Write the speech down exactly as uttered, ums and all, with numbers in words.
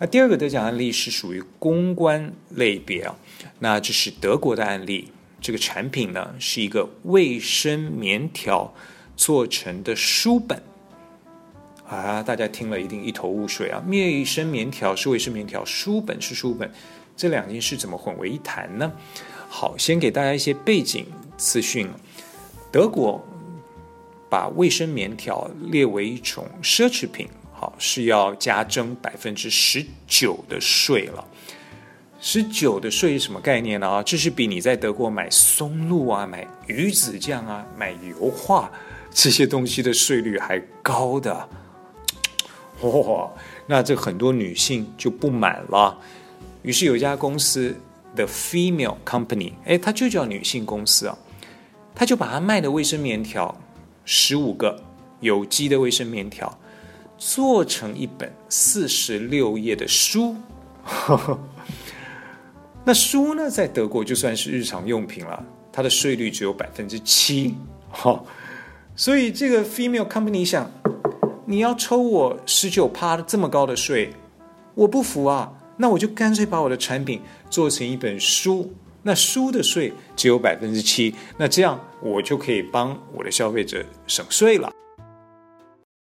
那第二个得奖案例是属于公关类别啊，那这是德国的案例。这个产品呢是一个卫生棉条做成的书本啊，大家听了一定一头雾水啊。卫生棉条是卫生棉条，书本是书本，这两件事怎么混为一谈呢？好，先给大家一些背景资讯。德国把卫生棉条列为一种奢侈品，好，是要加征百分之十九的税了。十九的税是什么概念呢？这是比你在德国买松露啊、买鱼子酱啊、买油画这些东西的税率还高的。哇、哦，那这很多女性就不满了。于是有一家公司 The Female Company， 哎，它就叫女性公司啊，它就把它卖的卫生棉条十五个有机的卫生棉条做成一本四十六页的书。那书呢，在德国就算是日常用品了，它的税率只有百分之七，所以这个 female company 想，你要抽我十九趴这么高的税，我不服啊，那我就干脆把我的产品做成一本书，那书的税只有百分之七，那这样我就可以帮我的消费者省税了。